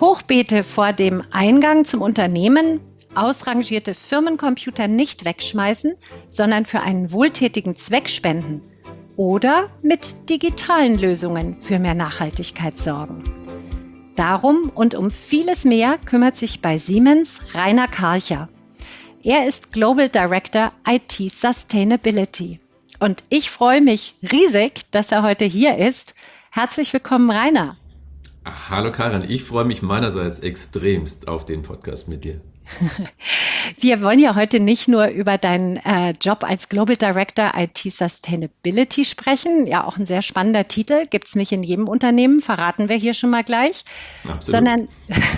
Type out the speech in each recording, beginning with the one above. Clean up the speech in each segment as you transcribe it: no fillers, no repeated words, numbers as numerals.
Hochbeete vor dem Eingang zum Unternehmen, ausrangierte Firmencomputer nicht wegschmeißen, sondern für einen wohltätigen Zweck spenden oder mit digitalen Lösungen für mehr Nachhaltigkeit sorgen. Darum und um vieles mehr kümmert sich bei Siemens Rainer Karcher. Er ist Global Director IT Sustainability. Und ich freue mich riesig, dass er heute hier ist. Herzlich willkommen, Rainer. Hallo Karin, ich freue mich meinerseits extremst auf den Podcast mit dir. Wir wollen ja heute nicht nur über deinen Job als Global Director IT Sustainability sprechen, ja auch ein sehr spannender Titel, gibt es nicht in jedem Unternehmen, verraten wir hier schon mal gleich, sondern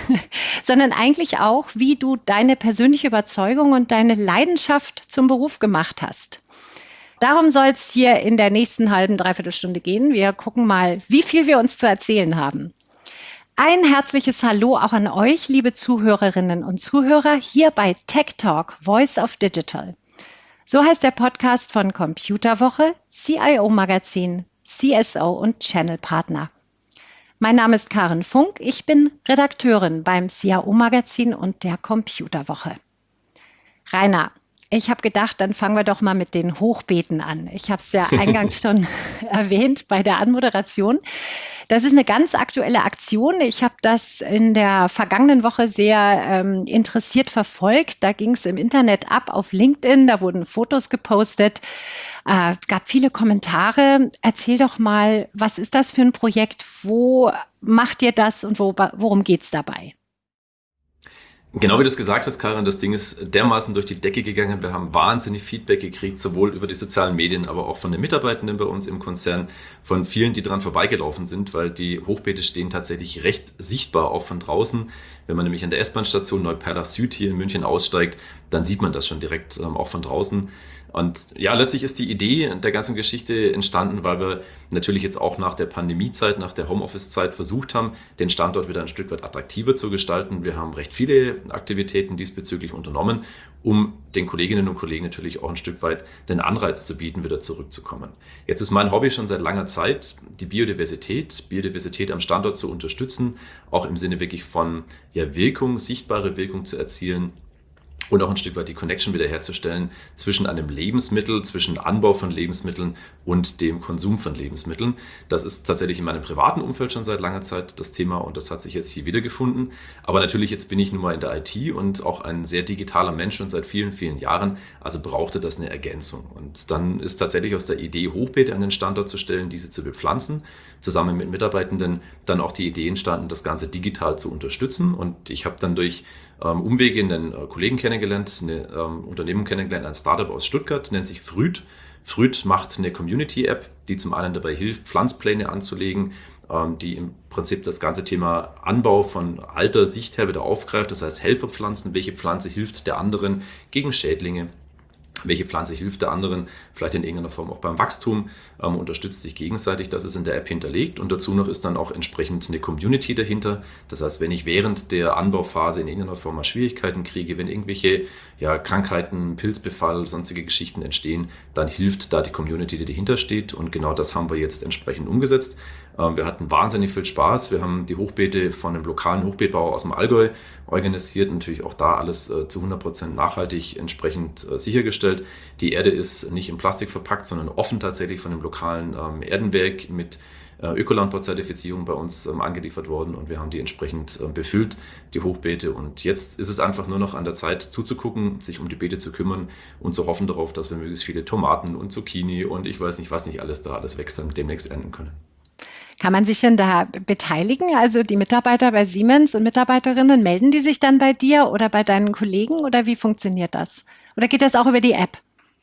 eigentlich auch, wie du deine persönliche Überzeugung und deine Leidenschaft zum Beruf gemacht hast. Darum soll es hier in der nächsten dreiviertel Stunde gehen. Wir gucken mal, wie viel wir uns zu erzählen haben. Ein herzliches Hallo auch an euch, liebe Zuhörerinnen und Zuhörer, hier bei Tech Talk, Voice of Digital. So heißt der Podcast von Computerwoche, CIO Magazin, CSO und Channel Partner. Mein Name ist Karin Funk, ich bin Redakteurin beim CIO Magazin und der Computerwoche. Rainer, ich habe gedacht, dann fangen wir doch mal mit den Hochbeeten an. Ich habe es ja eingangs schon erwähnt bei der Anmoderation. Das ist eine ganz aktuelle Aktion. Ich habe das in der vergangenen Woche sehr interessiert verfolgt. Da ging es im Internet ab auf LinkedIn, da wurden Fotos gepostet, gab viele Kommentare. Erzähl doch mal, was ist das für ein Projekt? Wo macht ihr das und worum geht es dabei? Genau wie du es gesagt hast, Karin, das Ding ist dermaßen durch die Decke gegangen. Wir haben wahnsinnig Feedback gekriegt, sowohl über die sozialen Medien, aber auch von den Mitarbeitenden bei uns im Konzern, von vielen, die dran vorbeigelaufen sind, weil die Hochbeete stehen tatsächlich recht sichtbar, auch von draußen. Wenn man nämlich an der S-Bahn-Station Neuperlach Süd hier in München aussteigt, dann sieht man das schon direkt auch von draußen. Und ja, letztlich ist die Idee der ganzen Geschichte entstanden, weil wir natürlich jetzt auch nach der Pandemiezeit, nach der Homeoffice-Zeit versucht haben, den Standort wieder ein Stück weit attraktiver zu gestalten. Wir haben recht viele Aktivitäten diesbezüglich unternommen, um den Kolleginnen und Kollegen natürlich auch ein Stück weit den Anreiz zu bieten, wieder zurückzukommen. Jetzt ist mein Hobby schon seit langer Zeit, die Biodiversität am Standort zu unterstützen, auch im Sinne wirklich von Wirkung, sichtbare Wirkung zu erzielen. Und auch ein Stück weit die Connection wiederherzustellen zwischen einem Lebensmittel, zwischen Anbau von Lebensmitteln und dem Konsum von Lebensmitteln. Das ist tatsächlich in meinem privaten Umfeld schon seit langer Zeit das Thema und das hat sich jetzt hier wiedergefunden. Aber natürlich, jetzt bin ich nun mal in der IT und auch ein sehr digitaler Mensch schon seit vielen, vielen Jahren. Also brauchte das eine Ergänzung. Und dann ist tatsächlich aus der Idee, Hochbeete an den Standort zu stellen, diese zu bepflanzen, zusammen mit Mitarbeitenden dann auch die Idee entstanden, das Ganze digital zu unterstützen. Und ich habe dann durch Umwege einen Kollegen kennengelernt, eine Unternehmung kennengelernt, ein Startup aus Stuttgart, nennt sich Früd. Früd macht eine Community-App, die zum einen dabei hilft, Pflanzpläne anzulegen, die im Prinzip das ganze Thema Anbau von alter Sicht her wieder aufgreift. Das heißt Helferpflanzen, welche Pflanze hilft der anderen gegen Schädlinge, welche Pflanze hilft der anderen, vielleicht in irgendeiner Form auch beim Wachstum, unterstützt sich gegenseitig. Das ist in der App hinterlegt und dazu noch ist dann auch entsprechend eine Community dahinter. Das heißt, wenn ich während der Anbauphase in irgendeiner Form mal Schwierigkeiten kriege, wenn irgendwelche Krankheiten, Pilzbefall, sonstige Geschichten entstehen, dann hilft da die Community, die dahinter steht und genau das haben wir jetzt entsprechend umgesetzt. Wir hatten wahnsinnig viel Spaß. Wir haben die Hochbeete von einem lokalen Hochbeetbauer aus dem Allgäu organisiert. Natürlich auch da alles zu 100% nachhaltig entsprechend sichergestellt. Die Erde ist nicht in Plastik verpackt, sondern offen tatsächlich von einem lokalen Erdenwerk mit Ökolandbau-Zertifizierung bei uns angeliefert worden und wir haben die entsprechend befüllt, die Hochbeete. Und jetzt ist es einfach nur noch an der Zeit zuzugucken, sich um die Beete zu kümmern und zu hoffen darauf, dass wir möglichst viele Tomaten und Zucchini und ich weiß nicht, was nicht alles da alles wächst, dann demnächst ernten können. Kann man sich denn da beteiligen? Also die Mitarbeiter bei Siemens und Mitarbeiterinnen, melden die sich dann bei dir oder bei deinen Kollegen oder wie funktioniert das? Oder geht das auch über die App?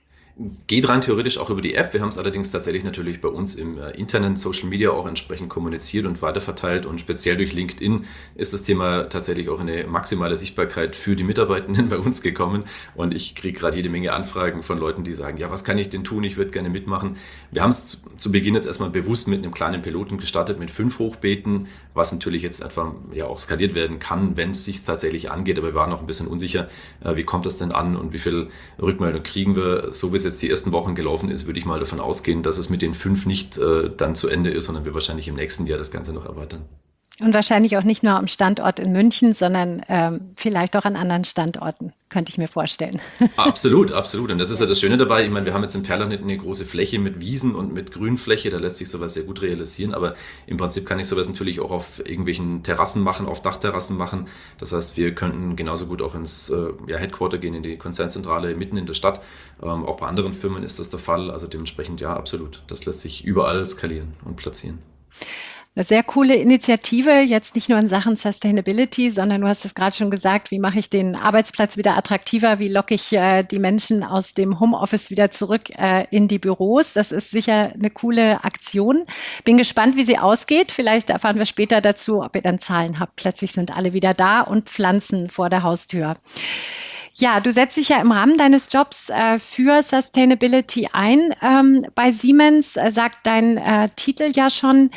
Geht rein theoretisch auch über die App. Wir haben es allerdings tatsächlich natürlich bei uns im internen Social Media auch entsprechend kommuniziert und weiterverteilt. Und speziell durch LinkedIn ist das Thema tatsächlich auch eine maximale Sichtbarkeit für die Mitarbeitenden bei uns gekommen. Und ich kriege gerade jede Menge Anfragen von Leuten, die sagen, ja, was kann ich denn tun? Ich würde gerne mitmachen. Wir haben es zu Beginn jetzt erstmal bewusst mit einem kleinen Piloten gestartet, mit 5 Hochbeeten, was natürlich jetzt einfach auch skaliert werden kann, wenn es sich tatsächlich angeht. Aber wir waren noch ein bisschen unsicher, wie kommt das denn an und wie viel Rückmeldung kriegen wir. So wie es jetzt die ersten Wochen gelaufen ist, würde ich mal davon ausgehen, dass es mit den 5 nicht dann zu Ende ist, sondern wir wahrscheinlich im nächsten Jahr das Ganze noch erweitern. Und wahrscheinlich auch nicht nur am Standort in München, sondern vielleicht auch an anderen Standorten, könnte ich mir vorstellen. Absolut, absolut. Und das ist ja das Schöne dabei. Ich meine, wir haben jetzt in Perlach eine große Fläche mit Wiesen und mit Grünfläche. Da lässt sich sowas sehr gut realisieren. Aber im Prinzip kann ich sowas natürlich auch auf irgendwelchen Terrassen machen, auf Dachterrassen machen. Das heißt, wir könnten genauso gut auch ins Headquarter gehen, in die Konzernzentrale mitten in der Stadt. Auch bei anderen Firmen ist das der Fall. Also dementsprechend ja, absolut. Das lässt sich überall skalieren und platzieren. Eine sehr coole Initiative, jetzt nicht nur in Sachen Sustainability, sondern du hast es gerade schon gesagt, wie mache ich den Arbeitsplatz wieder attraktiver, wie locke ich die Menschen aus dem Homeoffice wieder zurück in die Büros. Das ist sicher eine coole Aktion. Bin gespannt, wie sie ausgeht. Vielleicht erfahren wir später dazu, ob ihr dann Zahlen habt. Plötzlich sind alle wieder da und Pflanzen vor der Haustür. Ja, du setzt dich ja im Rahmen deines Jobs für Sustainability ein. Bei Siemens sagt dein Titel ja schon.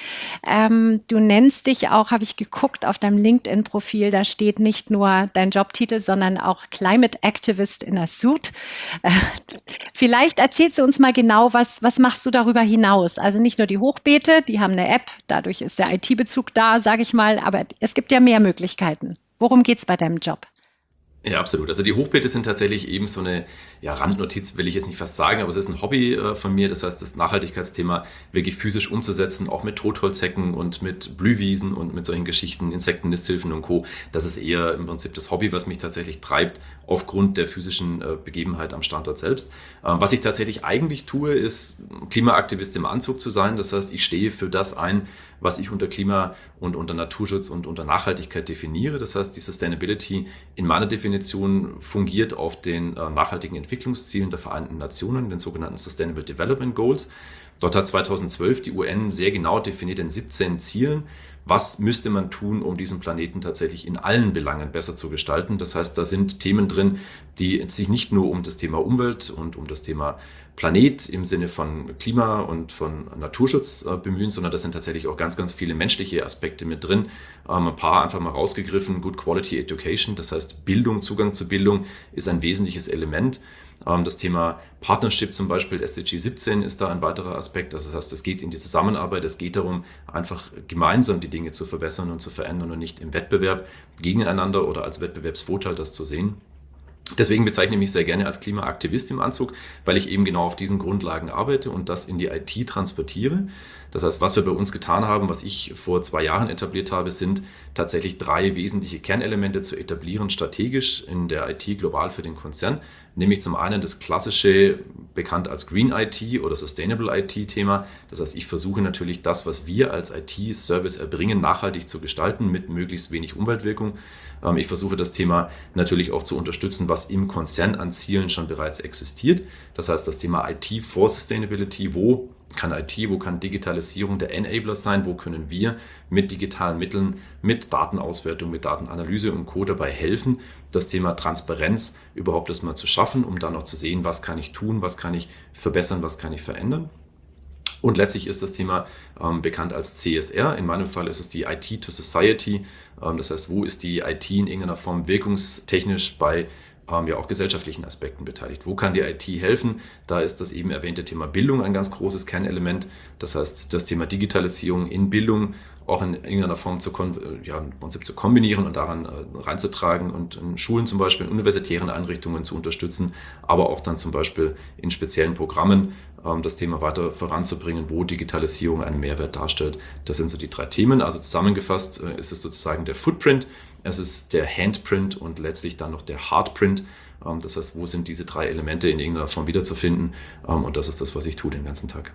Du nennst dich auch, habe ich geguckt, auf deinem LinkedIn-Profil, da steht nicht nur dein Jobtitel, sondern auch Climate Activist in a Suit. Äh, Vielleicht erzählst du uns mal genau, was machst du darüber hinaus? Also nicht nur die Hochbeete, die haben eine App, dadurch ist der IT-Bezug da, sage ich mal, aber es gibt ja mehr Möglichkeiten. Worum geht es bei deinem Job? Ja, absolut. Also die Hochbeete sind tatsächlich eben so eine Randnotiz, will ich jetzt nicht fast sagen, aber es ist ein Hobby von mir. Das heißt, das Nachhaltigkeitsthema wirklich physisch umzusetzen, auch mit Totholzhecken und mit Blühwiesen und mit solchen Geschichten, Insektennisthilfen und Co. Das ist eher im Prinzip das Hobby, was mich tatsächlich treibt, aufgrund der physischen Begebenheit am Standort selbst. Was ich tatsächlich eigentlich tue, ist Klimaaktivist im Anzug zu sein. Das heißt, ich stehe für das ein, was ich unter Klima und unter Naturschutz und unter Nachhaltigkeit definiere. Das heißt, die Sustainability in meiner Definition fungiert auf den nachhaltigen Entwicklungszielen der Vereinten Nationen, den sogenannten Sustainable Development Goals. Dort hat 2012 die UN sehr genau definiert in 17 Zielen, was müsste man tun, um diesen Planeten tatsächlich in allen Belangen besser zu gestalten. Das heißt, da sind Themen drin, die sich nicht nur um das Thema Umwelt und um das Thema Planet im Sinne von Klima und von Naturschutz bemühen, sondern da sind tatsächlich auch ganz, ganz viele menschliche Aspekte mit drin. Ein paar einfach mal rausgegriffen. Good Quality Education, das heißt Bildung, Zugang zu Bildung ist ein wesentliches Element. Das Thema Partnership zum Beispiel, SDG 17 ist da ein weiterer Aspekt. Das heißt, es geht in die Zusammenarbeit, es geht darum, einfach gemeinsam die Dinge zu verbessern und zu verändern und nicht im Wettbewerb gegeneinander oder als Wettbewerbsvorteil das zu sehen. Deswegen bezeichne ich mich sehr gerne als Klimaaktivist im Anzug, weil ich eben genau auf diesen Grundlagen arbeite und das in die IT transportiere. Das heißt, was wir bei uns getan haben, was ich vor 2 Jahren etabliert habe, sind tatsächlich 3 wesentliche Kernelemente zu etablieren, strategisch in der IT global für den Konzern. Nämlich zum einen das klassische, bekannt als Green IT oder Sustainable IT-Thema. Das heißt, ich versuche natürlich das, was wir als IT-Service erbringen, nachhaltig zu gestalten mit möglichst wenig Umweltwirkung. Ich versuche das Thema natürlich auch zu unterstützen, was im Konzern an Zielen schon bereits existiert. Das heißt, das Thema IT for Sustainability, wo kann IT, wo kann Digitalisierung der Enabler sein, wo können wir mit digitalen Mitteln, mit Datenauswertung, mit Datenanalyse und Co. dabei helfen, das Thema Transparenz überhaupt erstmal zu schaffen, um dann noch zu sehen, was kann ich tun, was kann ich verbessern, was kann ich verändern. Und letztlich ist das Thema bekannt als CSR. In meinem Fall ist es die IT to Society. Das heißt, wo ist die IT in irgendeiner Form wirkungstechnisch bei auch gesellschaftlichen Aspekten beteiligt. Wo kann die IT helfen? Da ist das eben erwähnte Thema Bildung ein ganz großes Kernelement. Das heißt, das Thema Digitalisierung in Bildung auch in irgendeiner Form im Prinzip zu kombinieren und daran reinzutragen und in Schulen zum Beispiel, in universitären Einrichtungen zu unterstützen, aber auch dann zum Beispiel in speziellen Programmen das Thema weiter voranzubringen, wo Digitalisierung einen Mehrwert darstellt. Das sind so die 3 Themen. Also zusammengefasst ist es sozusagen der Footprint, es ist der Handprint und letztlich dann noch der Hardprint. Das heißt, wo sind diese 3 Elemente in irgendeiner Form wiederzufinden? Und das ist das, was ich tue den ganzen Tag.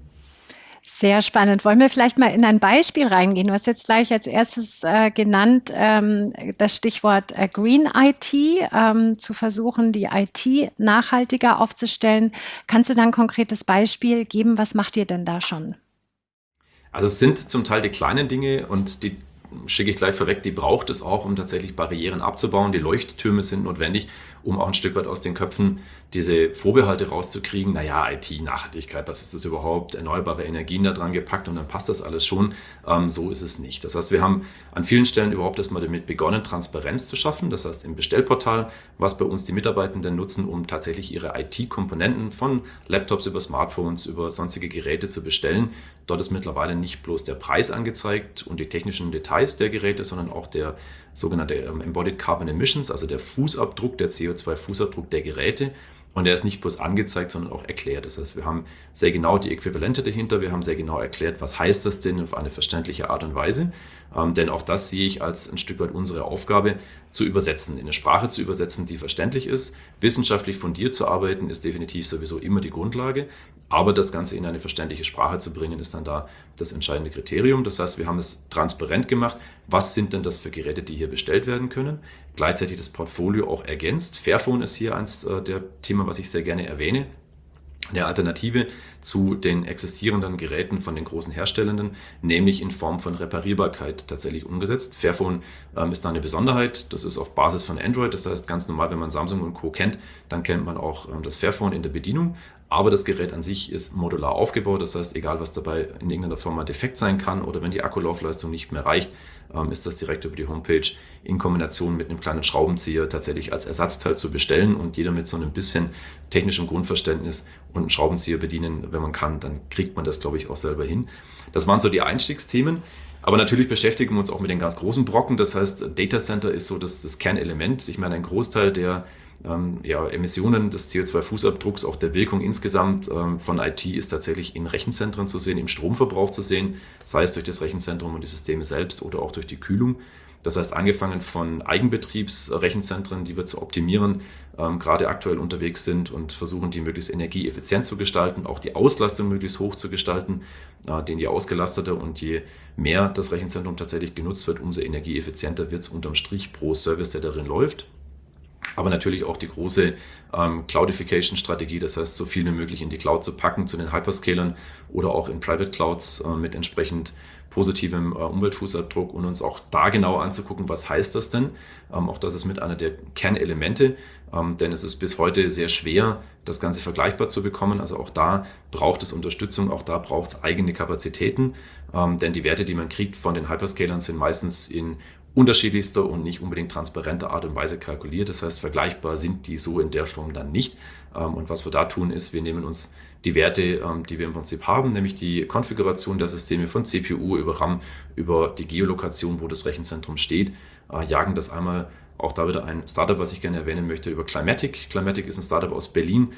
Sehr spannend. Wollen wir vielleicht mal in ein Beispiel reingehen? Du hast jetzt gleich als erstes genannt das Stichwort Green IT, zu versuchen, die IT nachhaltiger aufzustellen. Kannst du da ein konkretes Beispiel geben? Was macht ihr denn da schon? Also es sind zum Teil die kleinen Dinge und die schicke ich gleich vorweg, die braucht es auch, um tatsächlich Barrieren abzubauen. Die Leuchttürme sind notwendig, um auch ein Stück weit aus den Köpfen diese Vorbehalte rauszukriegen. Naja, IT, Nachhaltigkeit, was ist das überhaupt? Erneuerbare Energien da dran gepackt und dann passt das alles schon. So ist es nicht. Das heißt, wir haben an vielen Stellen überhaupt erstmal damit begonnen, Transparenz zu schaffen. Das heißt, im Bestellportal, was bei uns die Mitarbeitenden nutzen, um tatsächlich ihre IT-Komponenten von Laptops über Smartphones, über sonstige Geräte zu bestellen. Dort ist mittlerweile nicht bloß der Preis angezeigt und die technischen Details der Geräte, sondern auch der sogenannte Embodied Carbon Emissions, also der Fußabdruck, der CO2-Fußabdruck der Geräte. Und der ist nicht bloß angezeigt, sondern auch erklärt. Das heißt, wir haben sehr genau die Äquivalente dahinter. Wir haben sehr genau erklärt, was heißt das denn auf eine verständliche Art und Weise. Denn auch das sehe ich als ein Stück weit unsere Aufgabe, zu übersetzen, in eine Sprache zu übersetzen, die verständlich ist. Wissenschaftlich fundiert zu arbeiten, ist definitiv sowieso immer die Grundlage. Aber das Ganze in eine verständliche Sprache zu bringen, ist dann da das entscheidende Kriterium. Das heißt, wir haben es transparent gemacht. Was sind denn das für Geräte, die hier bestellt werden können? Gleichzeitig das Portfolio auch ergänzt. Fairphone ist hier eins der Themen, was ich sehr gerne erwähne. Eine Alternative zu den existierenden Geräten von den großen Herstellenden, nämlich in Form von Reparierbarkeit tatsächlich umgesetzt. Fairphone ist da eine Besonderheit. Das ist auf Basis von Android. Das heißt, ganz normal, wenn man Samsung und Co. kennt, dann kennt man auch das Fairphone in der Bedienung. Aber das Gerät an sich ist modular aufgebaut. Das heißt, egal was dabei in irgendeiner Form mal defekt sein kann oder wenn die Akkulaufleistung nicht mehr reicht, ist das direkt über die Homepage in Kombination mit einem kleinen Schraubenzieher tatsächlich als Ersatzteil zu bestellen. Und jeder mit so einem bisschen technischem Grundverständnis und einen Schraubenzieher bedienen, wenn man kann, dann kriegt man das, glaube ich, auch selber hin. Das waren so die Einstiegsthemen. Aber natürlich beschäftigen wir uns auch mit den ganz großen Brocken. Das heißt, Data Center ist so das Kernelement. Ich meine, ein Großteil der Emissionen des CO2-Fußabdrucks, auch der Wirkung insgesamt von IT ist tatsächlich in Rechenzentren zu sehen, im Stromverbrauch zu sehen, sei es durch das Rechenzentrum und die Systeme selbst oder auch durch die Kühlung. Das heißt, angefangen von Eigenbetriebsrechenzentren, die wir zu optimieren, gerade aktuell unterwegs sind und versuchen, die möglichst energieeffizient zu gestalten, auch die Auslastung möglichst hoch zu gestalten, denn je ausgelasteter und je mehr das Rechenzentrum tatsächlich genutzt wird, umso energieeffizienter wird es unterm Strich pro Service, der darin läuft. Aber natürlich auch die große Cloudification-Strategie, das heißt, so viel wie möglich in die Cloud zu packen, zu den Hyperscalern oder auch in Private Clouds mit entsprechend positivem Umweltfußabdruck und uns auch da genau anzugucken, was heißt das denn? Auch das ist mit einer der Kernelemente, denn es ist bis heute sehr schwer, das Ganze vergleichbar zu bekommen. Also auch da braucht es Unterstützung, auch da braucht es eigene Kapazitäten, denn die Werte, die man kriegt von den Hyperscalern, sind meistens in unterschiedlichster und nicht unbedingt transparenter Art und Weise kalkuliert. Das heißt, vergleichbar sind die so in der Form dann nicht. Und was wir da tun, ist, wir nehmen uns die Werte, die wir im Prinzip haben, nämlich die Konfiguration der Systeme von CPU über RAM, über die Geolokation, wo das Rechenzentrum steht, jagen das einmal, auch da wieder ein Startup, was ich gerne erwähnen möchte, über Climatic. Climatic ist ein Startup aus Berlin.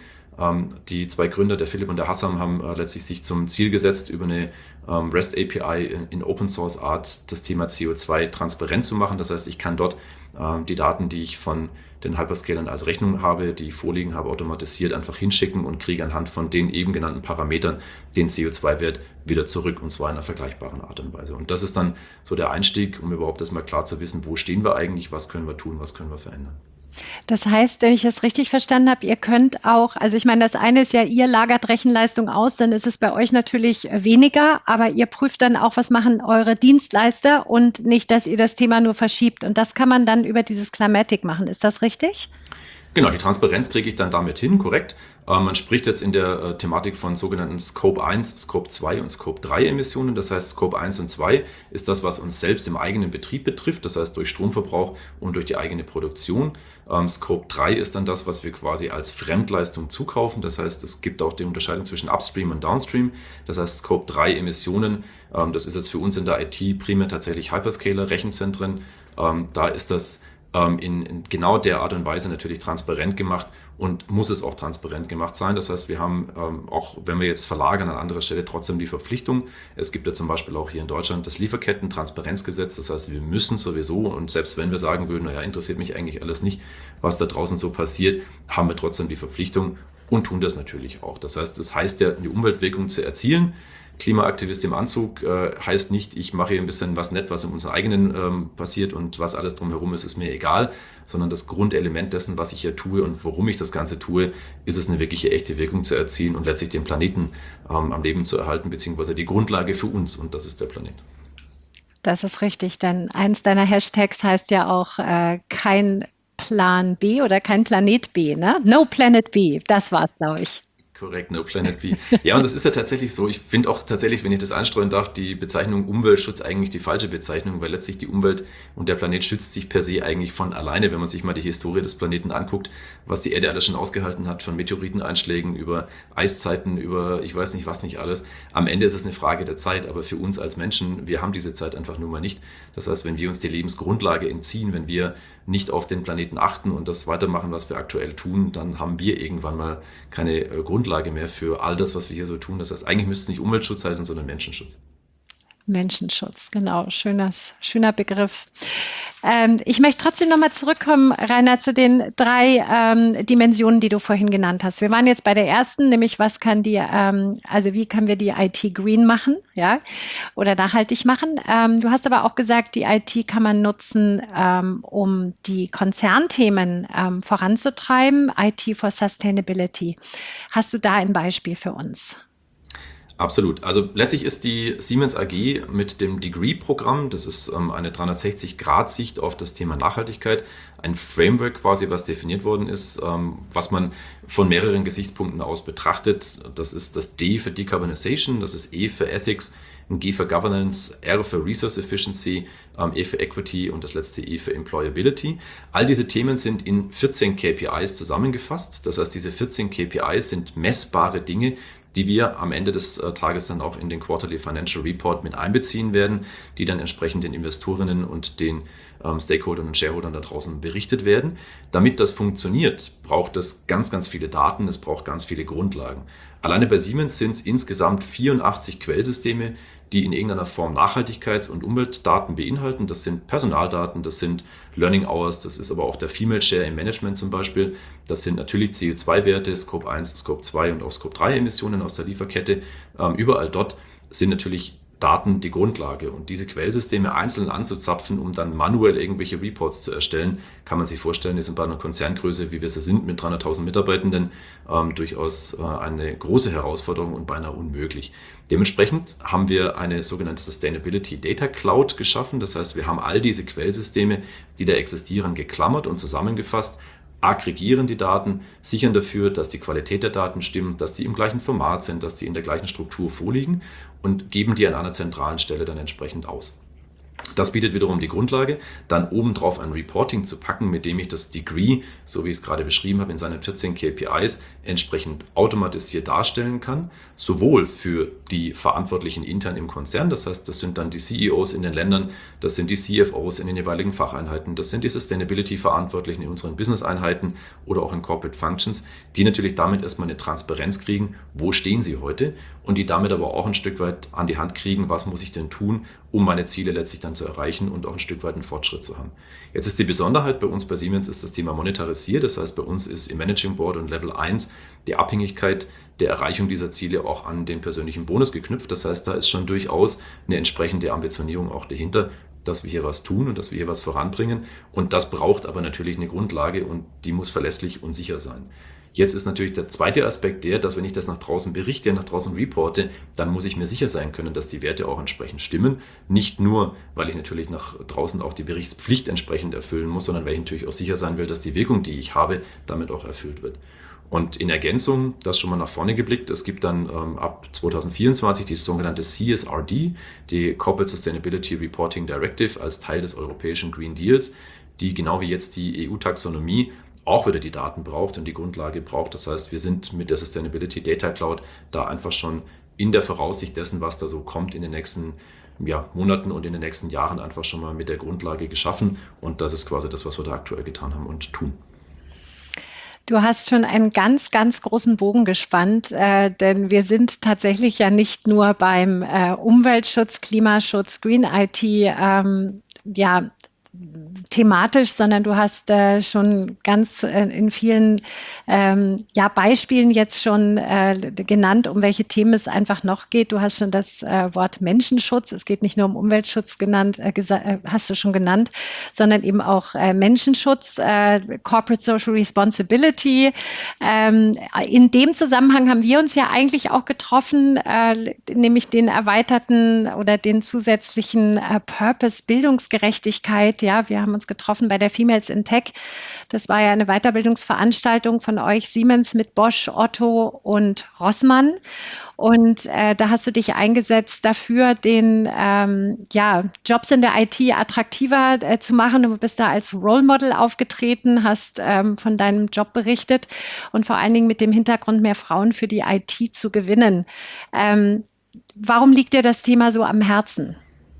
Die zwei Gründer, der Philipp und der Hassam, haben letztlich sich zum Ziel gesetzt, über eine REST API in Open Source Art das Thema CO2 transparent zu machen. Das heißt, ich kann dort die Daten, die ich von den Hyperscalern als Rechnung habe, die ich vorliegen habe, automatisiert einfach hinschicken und kriege anhand von den eben genannten Parametern den CO2-Wert wieder zurück, und zwar in einer vergleichbaren Art und Weise. Und das ist dann so der Einstieg, um überhaupt erstmal klar zu wissen, wo stehen wir eigentlich, was können wir tun, was können wir verändern. Das heißt, wenn ich das richtig verstanden habe, ihr könnt auch, also ich meine, das eine ist ja, ihr lagert Rechenleistung aus, dann ist es bei euch natürlich weniger, aber ihr prüft dann auch, was machen eure Dienstleister und nicht, dass ihr das Thema nur verschiebt. Und das kann man dann über dieses Climatic machen. Ist das richtig? Genau, die Transparenz kriege ich dann damit hin, korrekt. Man spricht jetzt in der Thematik von sogenannten Scope 1, Scope 2 und Scope 3 Emissionen. Das heißt, Scope 1 und 2 ist das, was uns selbst im eigenen Betrieb betrifft, das heißt durch Stromverbrauch und durch die eigene Produktion. Scope 3 ist dann das, was wir quasi als Fremdleistung zukaufen. Das heißt, es gibt auch die Unterscheidung zwischen Upstream und Downstream. Das heißt, Scope 3 Emissionen, das ist jetzt für uns in der IT primär tatsächlich Hyperscaler, Rechenzentren. Da ist das in genau der Art und Weise natürlich transparent gemacht und muss es auch transparent gemacht sein. Das heißt, wir haben auch, wenn wir jetzt verlagern an anderer Stelle, trotzdem die Verpflichtung. Es gibt ja zum Beispiel auch hier in Deutschland das Lieferketten-Transparenzgesetz. Das heißt, wir müssen sowieso, und selbst wenn wir sagen würden, naja, interessiert mich eigentlich alles nicht, was da draußen so passiert, haben wir trotzdem die Verpflichtung und tun das natürlich auch. Das heißt, das heißt ja, die Umweltwirkung zu erzielen. Klimaaktivist im Anzug heißt nicht, ich mache hier ein bisschen was nett, was in unserem eigenen passiert und was alles drumherum ist, ist mir egal, sondern das Grundelement dessen, was ich hier tue und warum ich das Ganze tue, ist es eine wirkliche echte Wirkung zu erzielen und letztlich den Planeten am Leben zu erhalten, beziehungsweise die Grundlage für uns, und das ist der Planet. Das ist richtig, denn eins deiner Hashtags heißt ja auch kein Plan B oder kein Planet B, ne? No Planet B, das war's, glaube ich. Korrekt, No Planet B. Ja, und das ist ja tatsächlich so. Ich finde auch tatsächlich, wenn ich das anstreuen darf, die Bezeichnung Umweltschutz eigentlich die falsche Bezeichnung, weil letztlich die Umwelt und der Planet schützt sich per se eigentlich von alleine, wenn man sich mal die Historie des Planeten anguckt, was die Erde alles schon ausgehalten hat, von Meteoriteneinschlägen über Eiszeiten, über ich weiß nicht was nicht alles. Am Ende ist es eine Frage der Zeit, aber für uns als Menschen, wir haben diese Zeit einfach nur mal nicht. Das heißt, wenn wir uns die Lebensgrundlage entziehen, wenn wir nicht auf den Planeten achten und das weitermachen, was wir aktuell tun, dann haben wir irgendwann mal keine Grundlage mehr für all das, was wir hier so tun. Das heißt, eigentlich müsste es nicht Umweltschutz heißen, sondern Menschenschutz. Menschenschutz, genau, schöner Begriff. Ich möchte trotzdem nochmal zurückkommen, Rainer, zu den drei Dimensionen, die du vorhin genannt hast. Wir waren jetzt bei der ersten, nämlich wie können wir die IT green machen, ja, oder nachhaltig machen. Du hast aber auch gesagt, die IT kann man nutzen, um die Konzernthemen voranzutreiben, IT for Sustainability. Hast du da ein Beispiel für uns? Absolut. Also letztlich ist die Siemens AG mit dem Degree-Programm, das ist eine 360-Grad-Sicht auf das Thema Nachhaltigkeit, ein Framework quasi, was definiert worden ist, was man von mehreren Gesichtspunkten aus betrachtet. Das ist das D für Decarbonization, das ist E für Ethics, ein G für Governance, R für Resource Efficiency, E für Equity und das letzte E für Employability. All diese Themen sind in 14 KPIs zusammengefasst. Das heißt, diese 14 KPIs sind messbare Dinge, die wir am Ende des Tages dann auch in den Quarterly Financial Report mit einbeziehen werden, die dann entsprechend den Investorinnen und den Stakeholdern und Shareholdern da draußen berichtet werden. Damit das funktioniert, braucht es ganz, ganz viele Daten, es braucht ganz viele Grundlagen. Alleine bei Siemens sind es insgesamt 84 Quellsysteme, die in irgendeiner Form Nachhaltigkeits- und Umweltdaten beinhalten. Das sind Personaldaten, das sind Learning Hours, das ist aber auch der Female Share im Management zum Beispiel. Das sind natürlich CO2-Werte, Scope 1, Scope 2 und auch Scope 3 Emissionen aus der Lieferkette. Überall dort sind natürlich Daten die Grundlage. Und diese Quellsysteme einzeln anzuzapfen, um dann manuell irgendwelche Reports zu erstellen, kann man sich vorstellen, ist bei einer Konzerngröße, wie wir sie sind, mit 300.000 Mitarbeitenden, durchaus eine große Herausforderung und beinahe unmöglich. Dementsprechend haben wir eine sogenannte Sustainability Data Cloud geschaffen. Das heißt, wir haben all diese Quellsysteme, die da existieren, geklammert und zusammengefasst, aggregieren die Daten, sichern dafür, dass die Qualität der Daten stimmt, dass die im gleichen Format sind, dass die in der gleichen Struktur vorliegen und geben die an einer zentralen Stelle dann entsprechend aus. Das bietet wiederum die Grundlage, dann obendrauf ein Reporting zu packen, mit dem ich das Degree, so wie ich es gerade beschrieben habe, in seinen 14 KPIs entsprechend automatisiert darstellen kann, sowohl für die Verantwortlichen intern im Konzern, das heißt, das sind dann die CEOs in den Ländern, das sind die CFOs in den jeweiligen Facheinheiten, das sind die Sustainability-Verantwortlichen in unseren Business-Einheiten oder auch in Corporate Functions, die natürlich damit erstmal eine Transparenz kriegen, wo stehen sie heute und die damit aber auch ein Stück weit an die Hand kriegen, was muss ich denn tun, um meine Ziele letztlich dann zu erreichen und auch ein Stück weit einen Fortschritt zu haben. Jetzt ist die Besonderheit bei uns bei Siemens ist das Thema monetarisiert. Das heißt, bei uns ist im Managing Board und Level 1 die Abhängigkeit der Erreichung dieser Ziele auch an den persönlichen Bonus geknüpft. Das heißt, da ist schon durchaus eine entsprechende Ambitionierung auch dahinter, dass wir hier was tun und dass wir hier was voranbringen. Und das braucht aber natürlich eine Grundlage und die muss verlässlich und sicher sein. Jetzt ist natürlich der zweite Aspekt der, dass wenn ich das nach draußen berichte, nach draußen reporte, dann muss ich mir sicher sein können, dass die Werte auch entsprechend stimmen. Nicht nur, weil ich natürlich nach draußen auch die Berichtspflicht entsprechend erfüllen muss, sondern weil ich natürlich auch sicher sein will, dass die Wirkung, die ich habe, damit auch erfüllt wird. Und in Ergänzung, das schon mal nach vorne geblickt, es gibt dann ab 2024 die sogenannte CSRD, die Corporate Sustainability Reporting Directive als Teil des europäischen Green Deals, die genau wie jetzt die EU-Taxonomie auch wieder die Daten braucht und die Grundlage braucht. Das heißt, wir sind mit der Sustainability Data Cloud da einfach schon in der Voraussicht dessen, was da so kommt in den nächsten Monaten und in den nächsten Jahren einfach schon mal mit der Grundlage geschaffen. Und das ist quasi das, was wir da aktuell getan haben und tun. Du hast schon einen ganz, ganz großen Bogen gespannt, denn wir sind tatsächlich ja nicht nur beim Umweltschutz, Klimaschutz, Green IT, thematisch, sondern du hast schon ganz in vielen Beispielen jetzt schon genannt, um welche Themen es einfach noch geht. Du hast schon das Wort Menschenschutz, es geht nicht nur um Umweltschutz hast du schon genannt, sondern eben auch Menschenschutz, Corporate Social Responsibility. In dem Zusammenhang haben wir uns ja eigentlich auch getroffen, nämlich den erweiterten oder den zusätzlichen Purpose Bildungsgerechtigkeit. Ja, wir haben uns getroffen bei der Females in Tech. Das war ja eine Weiterbildungsveranstaltung von euch, Siemens mit Bosch, Otto und Rossmann. Und da hast du dich eingesetzt dafür, den Jobs in der IT attraktiver zu machen. Du bist da als Role Model aufgetreten, hast von deinem Job berichtet und vor allen Dingen mit dem Hintergrund, mehr Frauen für die IT zu gewinnen. Warum liegt dir das Thema so am Herzen?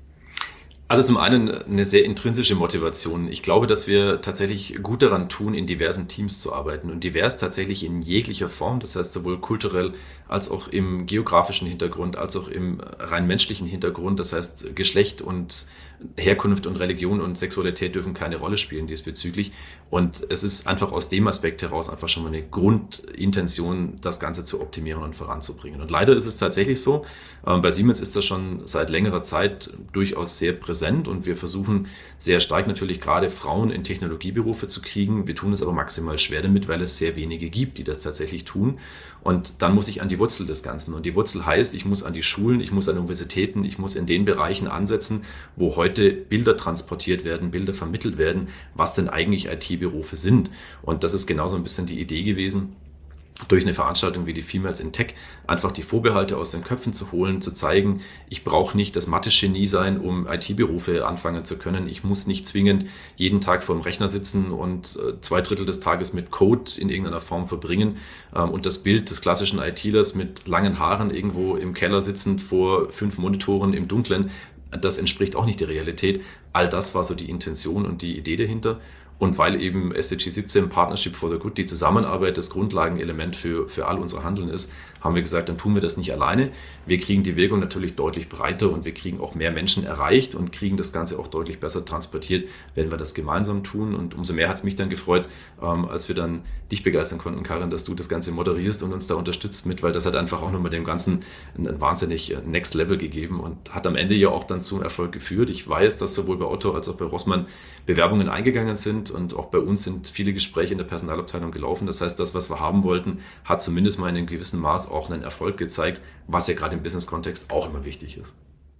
Also zum einen eine sehr intrinsische Motivation. Ich glaube, dass wir tatsächlich gut daran tun, in diversen Teams zu arbeiten und divers tatsächlich in jeglicher Form. Das heißt sowohl kulturell als auch im geografischen Hintergrund, als auch im rein menschlichen Hintergrund. Das heißt Geschlecht und Herkunft und Religion und Sexualität dürfen keine Rolle spielen diesbezüglich. Und es ist einfach aus dem Aspekt heraus einfach schon mal eine Grundintention, das Ganze zu optimieren und voranzubringen. Und leider ist es tatsächlich so, bei Siemens ist das schon seit längerer Zeit durchaus sehr präsent und wir versuchen sehr stark natürlich gerade Frauen in Technologieberufe zu kriegen. Wir tun es aber maximal schwer damit, weil es sehr wenige gibt, die das tatsächlich tun. Und dann muss ich an die Wurzel des Ganzen. Und die Wurzel heißt, ich muss an die Schulen, ich muss an Universitäten, ich muss in den Bereichen ansetzen, wo heute Bilder transportiert werden, Bilder vermittelt werden, was denn eigentlich IT-Berufe sind. Und das ist genauso ein bisschen die Idee gewesen, durch eine Veranstaltung wie die Females in Tech einfach die Vorbehalte aus den Köpfen zu holen, zu zeigen, ich brauche nicht das Mathe-Genie sein, um IT-Berufe anfangen zu können. Ich muss nicht zwingend jeden Tag vor dem Rechner sitzen und 2/3 des Tages mit Code in irgendeiner Form verbringen. Und das Bild des klassischen ITlers mit langen Haaren irgendwo im Keller sitzend vor 5 Monitoren im Dunklen, das entspricht auch nicht der Realität. All das war so die Intention und die Idee dahinter. Und weil eben SDG 17 Partnership for the Good die Zusammenarbeit das Grundlagenelement für all unser Handeln ist, haben wir gesagt, dann tun wir das nicht alleine. Wir kriegen die Wirkung natürlich deutlich breiter und wir kriegen auch mehr Menschen erreicht und kriegen das Ganze auch deutlich besser transportiert, wenn wir das gemeinsam tun. Und umso mehr hat es mich dann gefreut, als wir dann dich begeistern konnten, Karin, dass du das Ganze moderierst und uns da unterstützt mit, weil das hat einfach auch nochmal dem Ganzen ein wahnsinnig Next Level gegeben und hat am Ende ja auch dann zum Erfolg geführt. Ich weiß, dass sowohl bei Otto als auch bei Rossmann Bewerbungen eingegangen sind und auch bei uns sind viele Gespräche in der Personalabteilung gelaufen. Das heißt, das, was wir haben wollten, hat zumindest mal in einem gewissen Maß auch einen Erfolg gezeigt, was ja gerade im Business-Kontext auch immer wichtig ist.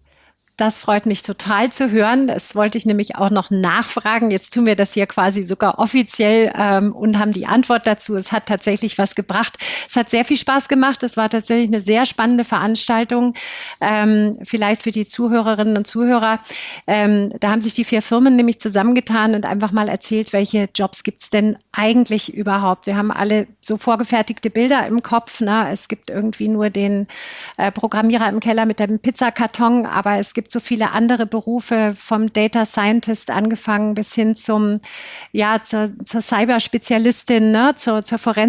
Das freut mich total zu hören. Das wollte ich nämlich auch noch nachfragen. Jetzt tun wir das hier quasi sogar offiziell und haben die Antwort dazu. Es hat tatsächlich was gebracht. Es hat sehr viel Spaß gemacht. Es war tatsächlich eine sehr spannende Veranstaltung. Vielleicht für die Zuhörerinnen und Zuhörer. Da haben sich die 4 Firmen nämlich zusammengetan und einfach mal erzählt, welche Jobs gibt es denn eigentlich überhaupt. Wir haben alle so vorgefertigte Bilder im Kopf. Ne? Es gibt irgendwie nur den Programmierer im Keller mit dem Pizzakarton, aber es gibt so viele andere Berufe, vom Data Scientist angefangen bis hin zur Cyberspezialistin, ne? zur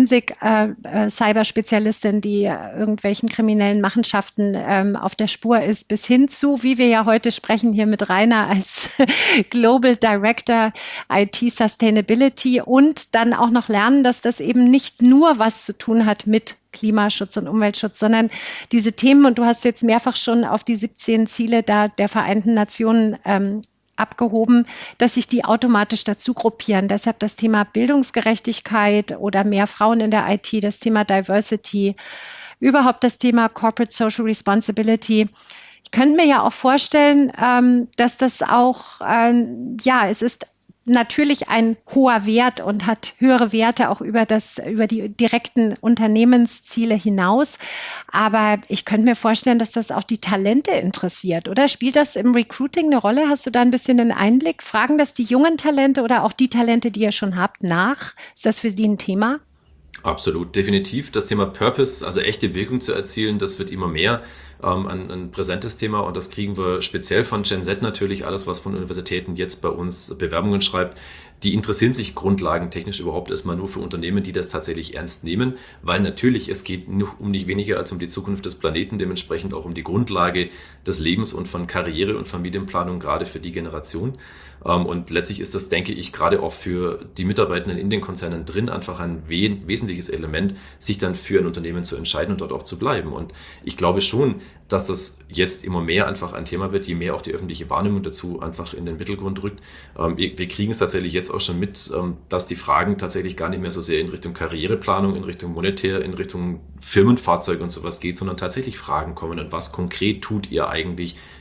Forensik-Cyberspezialistin, die irgendwelchen kriminellen Machenschaften auf der Spur ist, bis hin zu, wie wir ja heute sprechen, hier mit Rainer als Global Director IT Sustainability und dann auch noch lernen, dass das eben nicht nur was zu tun hat mit Klimaschutz und Umweltschutz, sondern diese Themen, und du hast jetzt mehrfach schon auf die 17 Ziele der Vereinten Nationen abgehoben, dass sich die automatisch dazu gruppieren. Deshalb das Thema Bildungsgerechtigkeit oder mehr Frauen in der IT, das Thema Diversity, überhaupt das Thema Corporate Social Responsibility. Ich könnte mir ja auch vorstellen, dass das auch, es ist natürlich ein hoher Wert und hat höhere Werte auch über die direkten Unternehmensziele hinaus. Aber ich könnte mir vorstellen, dass das auch die Talente interessiert, oder? Spielt das im Recruiting eine Rolle? Hast du da ein bisschen einen Einblick? Fragen das die jungen Talente oder auch die Talente, die ihr schon habt, nach? Ist das für sie ein Thema? Absolut, definitiv. Das Thema Purpose, also echte Wirkung zu erzielen, das wird immer mehr ein präsentes Thema und das kriegen wir speziell von Gen Z natürlich, alles was von Universitäten jetzt bei uns Bewerbungen schreibt, die interessieren sich grundlagentechnisch überhaupt erstmal nur für Unternehmen, die das tatsächlich ernst nehmen, weil natürlich es geht um nicht weniger als um die Zukunft des Planeten, dementsprechend auch um die Grundlage des Lebens und von Karriere- und Familienplanung, gerade für die Generation. Und letztlich ist das, denke ich, gerade auch für die Mitarbeitenden in den Konzernen drin einfach ein wesentliches Element, sich dann für ein Unternehmen zu entscheiden und dort auch zu bleiben. Und ich glaube schon, dass das jetzt immer mehr einfach ein Thema wird, je mehr auch die öffentliche Wahrnehmung dazu einfach in den Mittelgrund rückt. Wir kriegen es tatsächlich jetzt auch schon mit, dass die Fragen tatsächlich gar nicht mehr so sehr in Richtung Karriereplanung, in Richtung monetär, in Richtung Firmenfahrzeug und sowas geht, sondern tatsächlich Fragen kommen. Und was konkret tut ihr eigentlich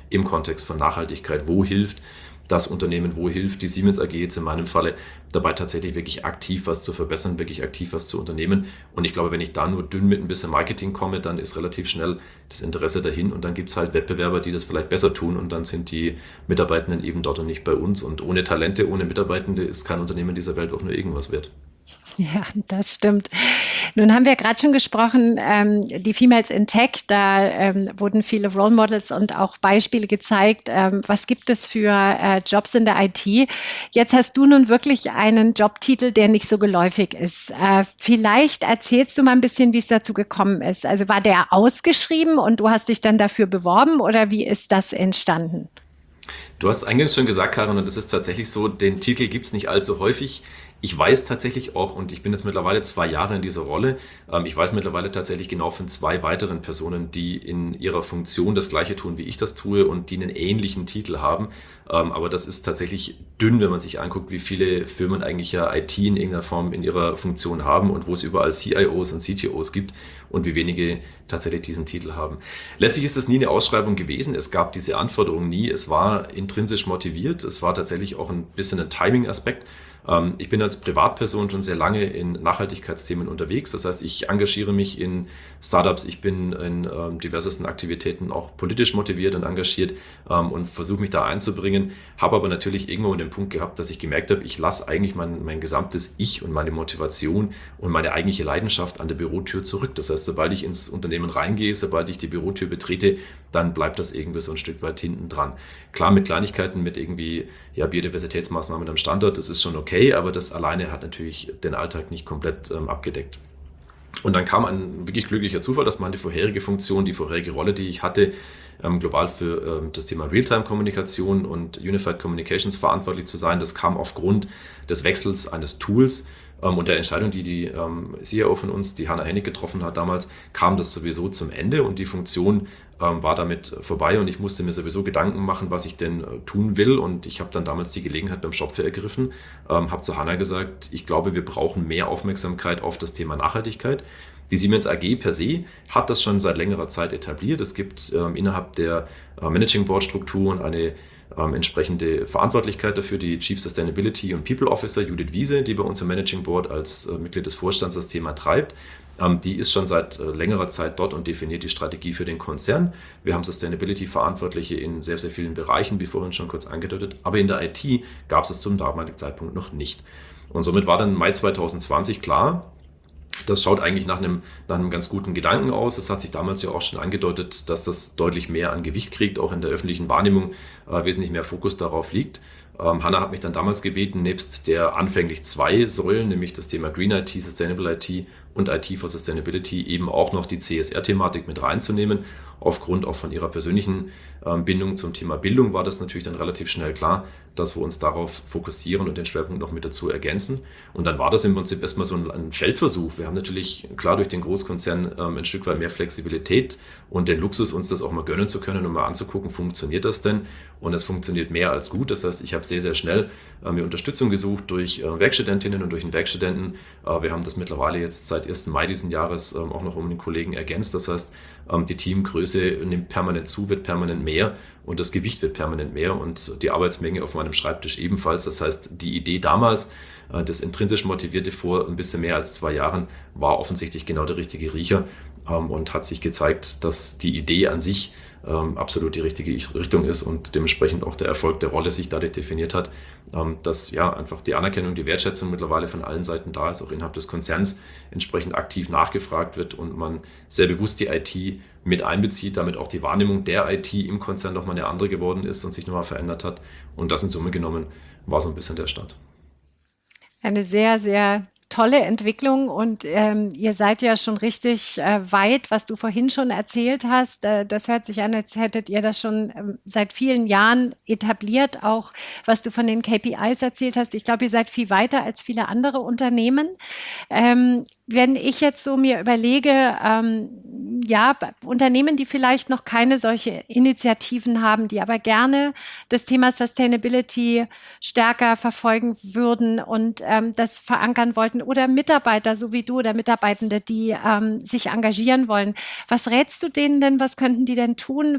im Kontext von Nachhaltigkeit. Wo hilft das Unternehmen, wo hilft die Siemens AG jetzt in meinem Falle dabei tatsächlich wirklich aktiv was zu verbessern, wirklich aktiv was zu unternehmen. Und ich glaube, wenn ich da nur dünn mit ein bisschen Marketing komme, dann ist relativ schnell das Interesse dahin und dann gibt es halt Wettbewerber, die das vielleicht besser tun und dann sind die Mitarbeitenden eben dort und nicht bei uns. Und ohne Talente, ohne Mitarbeitende ist kein Unternehmen dieser Welt auch nur irgendwas wert. Ja, das stimmt. Nun haben wir gerade schon gesprochen, die Females in Tech, da wurden viele Role Models und auch Beispiele gezeigt. Was gibt es für Jobs in der IT? Jetzt hast du nun wirklich einen Jobtitel, der nicht so geläufig ist. Vielleicht erzählst du mal ein bisschen, wie es dazu gekommen ist. Also war der ausgeschrieben und du hast dich dann dafür beworben oder wie ist das entstanden? Du hast eingangs schon gesagt, Karin, und das ist tatsächlich so, den Titel gibt es nicht allzu häufig. Ich weiß tatsächlich auch, und ich bin jetzt mittlerweile 2 Jahre in dieser Rolle, ich weiß mittlerweile tatsächlich genau von 2 weiteren Personen, die in ihrer Funktion das Gleiche tun, wie ich das tue und die einen ähnlichen Titel haben. Aber das ist tatsächlich dünn, wenn man sich anguckt, wie viele Firmen eigentlich ja IT in irgendeiner Form in ihrer Funktion haben und wo es überall CIOs und CTOs gibt und wie wenige tatsächlich diesen Titel haben. Letztlich ist es nie eine Ausschreibung gewesen. Es gab diese Anforderung nie. Es war intrinsisch motiviert. Es war tatsächlich auch ein bisschen ein Timing-Aspekt. Ich bin als Privatperson schon sehr lange in Nachhaltigkeitsthemen unterwegs. Das heißt, ich engagiere mich in Startups, ich bin in diversesten Aktivitäten auch politisch motiviert und engagiert und versuche mich da einzubringen. Habe aber natürlich irgendwann den Punkt gehabt, dass ich gemerkt habe, ich lasse eigentlich mein gesamtes Ich und meine Motivation und meine eigentliche Leidenschaft an der Bürotür zurück. Das heißt, sobald ich ins Unternehmen reingehe, sobald ich die Bürotür betrete, dann bleibt das irgendwie so ein Stück weit hinten dran. Klar, mit Kleinigkeiten, mit irgendwie Biodiversitätsmaßnahmen am Standort, das ist schon okay, aber das alleine hat natürlich den Alltag nicht komplett abgedeckt. Und dann kam ein wirklich glücklicher Zufall, dass meine vorherige Funktion, die vorherige Rolle, die ich hatte, global für das Thema Realtime-Kommunikation und Unified Communications verantwortlich zu sein, das kam aufgrund des Wechsels eines Tools und der Entscheidung, die CEO von uns, die Hannah Hennig, getroffen hat damals, kam das sowieso zum Ende und die Funktion war damit vorbei und ich musste mir sowieso Gedanken machen, was ich denn tun will und ich habe dann damals die Gelegenheit beim Schopfe ergriffen, habe zu Hannah gesagt, ich glaube, wir brauchen mehr Aufmerksamkeit auf das Thema Nachhaltigkeit. Die Siemens AG per se hat das schon seit längerer Zeit etabliert. Es gibt innerhalb der Managing Board Strukturen eine entsprechende Verantwortlichkeit dafür, die Chief Sustainability und People Officer Judith Wiese, die bei uns im Managing Board als Mitglied des Vorstands das Thema treibt. Die ist schon seit längerer Zeit dort und definiert die Strategie für den Konzern. Wir haben Sustainability-Verantwortliche in sehr, sehr vielen Bereichen, wie vorhin schon kurz angedeutet. Aber in der IT gab es zum damaligen Zeitpunkt noch nicht. Und somit war dann Mai 2020 klar, das schaut eigentlich nach einem ganz guten Gedanken aus. Es hat sich damals ja auch schon angedeutet, dass das deutlich mehr an Gewicht kriegt, auch in der öffentlichen Wahrnehmung wesentlich mehr Fokus darauf liegt. Hannah hat mich dann damals gebeten, nebst der anfänglich 2 Säulen, nämlich das Thema Green IT, Sustainable IT und IT for Sustainability, eben auch noch die CSR-Thematik mit reinzunehmen. Aufgrund auch von ihrer persönlichen Bindung zum Thema Bildung war das natürlich dann relativ schnell klar, dass wir uns darauf fokussieren und den Schwerpunkt noch mit dazu ergänzen. Und dann war das im Prinzip erstmal so ein Feldversuch. Wir haben natürlich klar durch den Großkonzern ein Stück weit mehr Flexibilität und den Luxus, uns das auch mal gönnen zu können und mal anzugucken, funktioniert das denn? Und es funktioniert mehr als gut. Das heißt, ich habe sehr, sehr schnell mir Unterstützung gesucht durch Werkstudentinnen und durch einen Werkstudenten. Wir haben das mittlerweile jetzt seit 1. Mai diesen Jahres auch noch um den Kollegen ergänzt. Das heißt, die Teamgröße nimmt permanent zu, wird permanent mehr und das Gewicht wird permanent mehr und die Arbeitsmenge auf meinem Schreibtisch ebenfalls. Das heißt, die Idee damals, das intrinsisch Motivierte vor ein bisschen mehr als 2 Jahren, war offensichtlich genau der richtige Riecher und hat sich gezeigt, dass die Idee an sich absolut die richtige Richtung ist und dementsprechend auch der Erfolg der Rolle sich dadurch definiert hat, dass ja einfach die Anerkennung, die Wertschätzung mittlerweile von allen Seiten da ist, auch innerhalb des Konzerns entsprechend aktiv nachgefragt wird und man sehr bewusst die IT mit einbezieht, damit auch die Wahrnehmung der IT im Konzern nochmal eine andere geworden ist und sich nochmal verändert hat. Und das in Summe genommen war so ein bisschen der Start. Eine sehr, sehr tolle Entwicklung und ihr seid ja schon richtig weit, was du vorhin schon erzählt hast. Das hört sich an, als hättet ihr das schon seit vielen Jahren etabliert, auch was du von den KPIs erzählt hast. Ich glaube, ihr seid viel weiter als viele andere Unternehmen. wenn ich jetzt so mir überlege, ja, Unternehmen, die vielleicht noch keine solche Initiativen haben, die aber gerne das Thema Sustainability stärker verfolgen würden und das verankern wollten oder Mitarbeiter, so wie du oder Mitarbeitende, die sich engagieren wollen. Was rätst du denen denn? Was könnten die denn tun?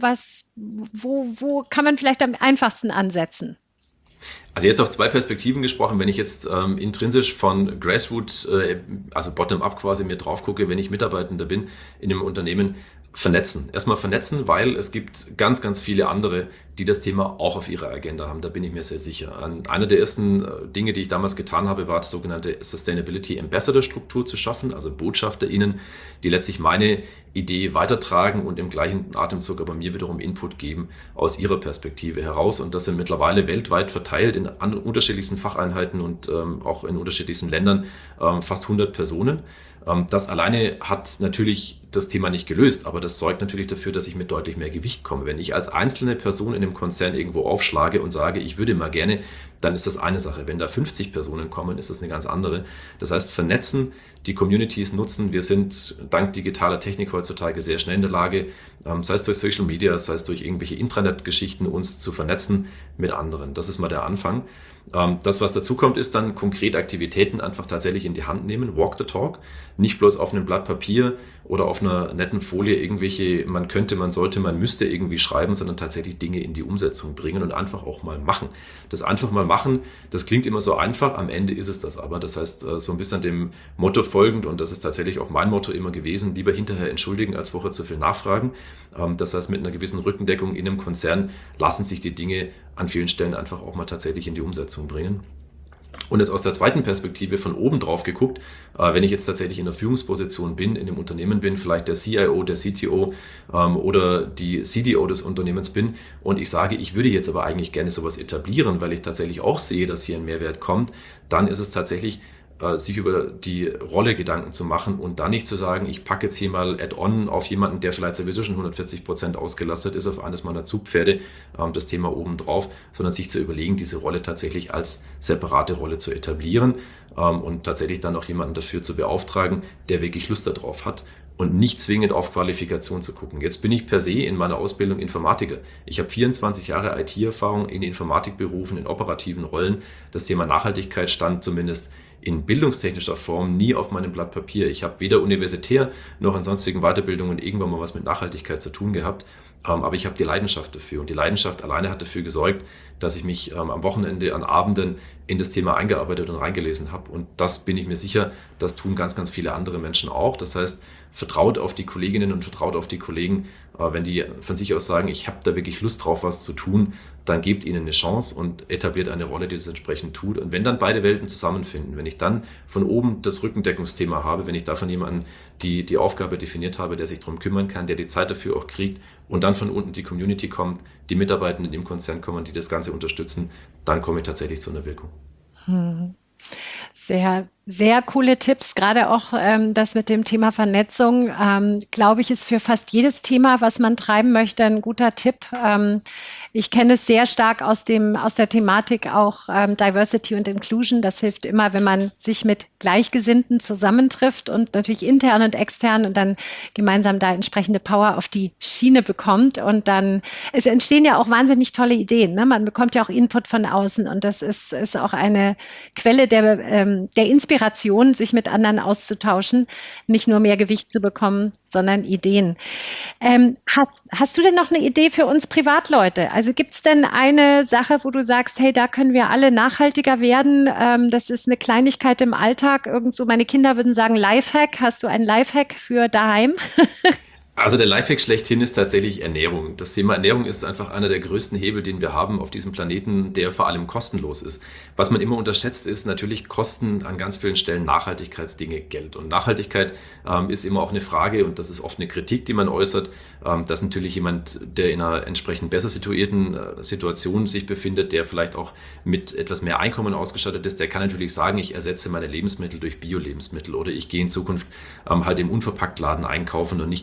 Wo kann man vielleicht am einfachsten ansetzen? Also jetzt auf zwei Perspektiven gesprochen, wenn ich jetzt intrinsisch von Grassroot, also Bottom-up quasi mir drauf gucke, wenn ich Mitarbeitender bin in einem Unternehmen, vernetzen. Erstmal vernetzen, weil es gibt ganz, ganz viele andere, die das Thema auch auf ihrer Agenda haben. Da bin ich mir sehr sicher. Einer der ersten Dinge, die ich damals getan habe, war die sogenannte Sustainability Ambassador Struktur zu schaffen, also BotschafterInnen, die letztlich meine Idee weitertragen und im gleichen Atemzug aber mir wiederum Input geben aus ihrer Perspektive heraus. Und das sind mittlerweile weltweit verteilt in unterschiedlichsten Facheinheiten und auch in unterschiedlichsten Ländern fast 100 Personen. Das alleine hat natürlich das Thema nicht gelöst, aber das sorgt natürlich dafür, dass ich mit deutlich mehr Gewicht komme. Wenn ich als einzelne Person in einem Konzern irgendwo aufschlage und sage, ich würde mal gerne, dann ist das eine Sache. Wenn da 50 Personen kommen, ist das eine ganz andere. Das heißt, vernetzen, die Communities nutzen. Wir sind dank digitaler Technik heutzutage sehr schnell in der Lage, sei es durch Social Media, sei es durch irgendwelche Intranet-Geschichten, uns zu vernetzen mit anderen. Das ist mal der Anfang. Das, was dazu kommt, ist dann konkret Aktivitäten einfach tatsächlich in die Hand nehmen, walk the talk, nicht bloß auf einem Blatt Papier oder auf einer netten Folie irgendwelche, man könnte, man sollte, man müsste irgendwie schreiben, sondern tatsächlich Dinge in die Umsetzung bringen und einfach auch mal machen. Das einfach mal machen, das klingt immer so einfach, am Ende ist es das aber. Das heißt, so ein bisschen dem Motto folgend, und das ist tatsächlich auch mein Motto immer gewesen, lieber hinterher entschuldigen, als vorher zu viel nachfragen. Das heißt, mit einer gewissen Rückendeckung in einem Konzern lassen sich die Dinge an vielen Stellen einfach auch mal tatsächlich in die Umsetzung bringen. Und jetzt aus der zweiten Perspektive von oben drauf geguckt, wenn ich jetzt tatsächlich in einer Führungsposition bin, in einem Unternehmen bin, vielleicht der CIO, der CTO oder die CDO des Unternehmens bin und ich sage, ich würde jetzt aber eigentlich gerne sowas etablieren, weil ich tatsächlich auch sehe, dass hier ein Mehrwert kommt, dann ist es tatsächlich sich über die Rolle Gedanken zu machen und dann nicht zu sagen, ich packe jetzt hier mal Add-on auf jemanden, der vielleicht sowieso schon 140% ausgelastet ist, auf eines meiner Zugpferde, das Thema oben drauf, sondern sich zu überlegen, diese Rolle tatsächlich als separate Rolle zu etablieren und tatsächlich dann auch jemanden dafür zu beauftragen, der wirklich Lust darauf hat und nicht zwingend auf Qualifikation zu gucken. Jetzt bin ich per se in meiner Ausbildung Informatiker. Ich habe 24 Jahre IT-Erfahrung in Informatikberufen, in operativen Rollen. Das Thema Nachhaltigkeit stand zumindest in bildungstechnischer Form nie auf meinem Blatt Papier. Ich habe weder universitär noch in sonstigen Weiterbildungen irgendwann mal was mit Nachhaltigkeit zu tun gehabt, aber ich habe die Leidenschaft dafür und die Leidenschaft alleine hat dafür gesorgt, dass ich mich am Wochenende, an Abenden in das Thema eingearbeitet und reingelesen habe und das bin ich mir sicher, das tun ganz, ganz viele andere Menschen auch. Das heißt, vertraut auf die Kolleginnen und vertraut auf die Kollegen, wenn die von sich aus sagen, ich habe da wirklich Lust drauf, was zu tun, dann gebt ihnen eine Chance und etabliert eine Rolle, die das entsprechend tut. Und wenn dann beide Welten zusammenfinden, wenn ich dann von oben das Rückendeckungsthema habe, wenn ich da von jemandem die Aufgabe definiert habe, der sich darum kümmern kann, der die Zeit dafür auch kriegt und dann von unten die Community kommt, die Mitarbeitenden im Konzern kommen, die das Ganze unterstützen, dann komme ich tatsächlich zu einer Wirkung. Sehr, sehr coole Tipps, gerade auch das mit dem Thema Vernetzung, glaube ich, ist für fast jedes Thema, was man treiben möchte, ein guter Tipp. Ich kenne es sehr stark aus der Thematik auch Diversity und Inclusion. Das hilft immer, wenn man sich mit Gleichgesinnten zusammentrifft und natürlich intern und extern und dann gemeinsam da entsprechende Power auf die Schiene bekommt. Und dann, es entstehen ja auch wahnsinnig tolle Ideen. Ne? Man bekommt ja auch Input von außen und das ist auch eine Quelle der Inspiration, sich mit anderen auszutauschen, nicht nur mehr Gewicht zu bekommen, sondern Ideen. Hast du denn noch eine Idee für uns Privatleute? Also gibt es denn eine Sache, wo du sagst, hey, da können wir alle nachhaltiger werden? Das ist eine Kleinigkeit im Alltag. Irgend so, meine Kinder würden sagen Lifehack. Hast du einen Lifehack für daheim? Also der Lifehack schlechthin ist tatsächlich Ernährung. Das Thema Ernährung ist einfach einer der größten Hebel, den wir haben auf diesem Planeten, der vor allem kostenlos ist. Was man immer unterschätzt, ist natürlich kosten an ganz vielen Stellen Nachhaltigkeitsdinge Geld. Und Nachhaltigkeit ist immer auch eine Frage und das ist oft eine Kritik, die man äußert, dass natürlich jemand, der in einer entsprechend besser situierten Situation sich befindet, der vielleicht auch mit etwas mehr Einkommen ausgestattet ist, der kann natürlich sagen, ich ersetze meine Lebensmittel durch Bio-Lebensmittel oder ich gehe in Zukunft halt im Unverpacktladen einkaufen und nicht den Discount.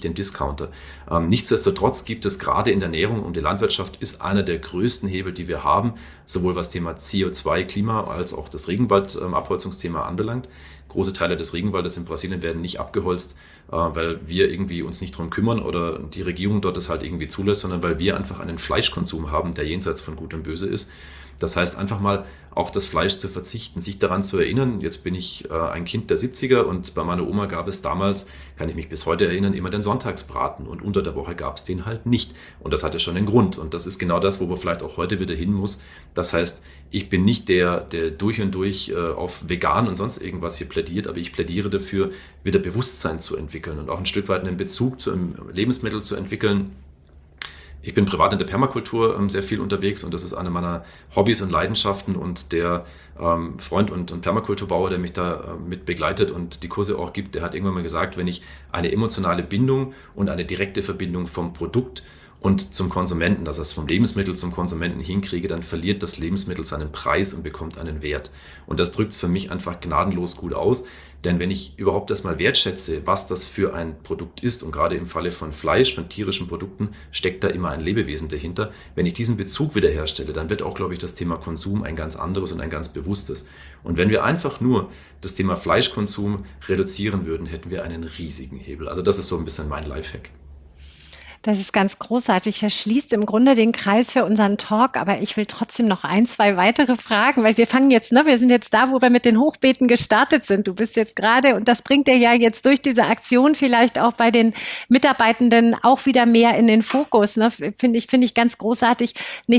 Discounter. Nichtsdestotrotz gibt es gerade in der Ernährung und die Landwirtschaft ist einer der größten Hebel, die wir haben, sowohl was Thema CO2, Klima als auch das Regenwaldabholzungsthema anbelangt. Große Teile des Regenwaldes in Brasilien werden nicht abgeholzt, weil wir irgendwie uns nicht drum kümmern oder die Regierung dort das halt irgendwie zulässt, sondern weil wir einfach einen Fleischkonsum haben, der jenseits von Gut und Böse ist. Das heißt, einfach mal auf das Fleisch zu verzichten, sich daran zu erinnern. Jetzt bin ich ein Kind der 70er und bei meiner Oma gab es damals, kann ich mich bis heute erinnern, immer den Sonntagsbraten und unter der Woche gab es den halt nicht. Und das hatte schon einen Grund. Und das ist genau das, wo man vielleicht auch heute wieder hin muss. Das heißt, ich bin nicht der durch und durch auf vegan und sonst irgendwas hier plädiert, aber ich plädiere dafür, wieder Bewusstsein zu entwickeln und auch ein Stück weit einen Bezug zu einem Lebensmittel zu entwickeln. Ich bin privat in der Permakultur sehr viel unterwegs und das ist eine meiner Hobbys und Leidenschaften und der Freund und Permakulturbauer, der mich da mit begleitet und die Kurse auch gibt, der hat irgendwann mal gesagt, wenn ich eine emotionale Bindung und eine direkte Verbindung vom Produkt und zum Konsumenten, das heißt vom Lebensmittel zum Konsumenten hinkriege, dann verliert das Lebensmittel seinen Preis und bekommt einen Wert. Und das drückt es für mich einfach gnadenlos gut aus. Denn wenn ich überhaupt erstmal wertschätze, was das für ein Produkt ist, und gerade im Falle von Fleisch, von tierischen Produkten, steckt da immer ein Lebewesen dahinter. Wenn ich diesen Bezug wiederherstelle, dann wird auch, glaube ich, das Thema Konsum ein ganz anderes und ein ganz bewusstes. Und wenn wir einfach nur das Thema Fleischkonsum reduzieren würden, hätten wir einen riesigen Hebel. Also das ist so ein bisschen mein Lifehack. Das ist ganz großartig. Das schließt im Grunde den Kreis für unseren Talk, aber ich will trotzdem noch ein, zwei weitere Fragen, weil wir fangen jetzt, wir sind jetzt da, wo wir mit den Hochbeeten gestartet sind. Du bist jetzt gerade, und das bringt dir ja jetzt durch diese Aktion vielleicht auch bei den Mitarbeitenden auch wieder mehr in den Fokus. Finde ich ganz großartig.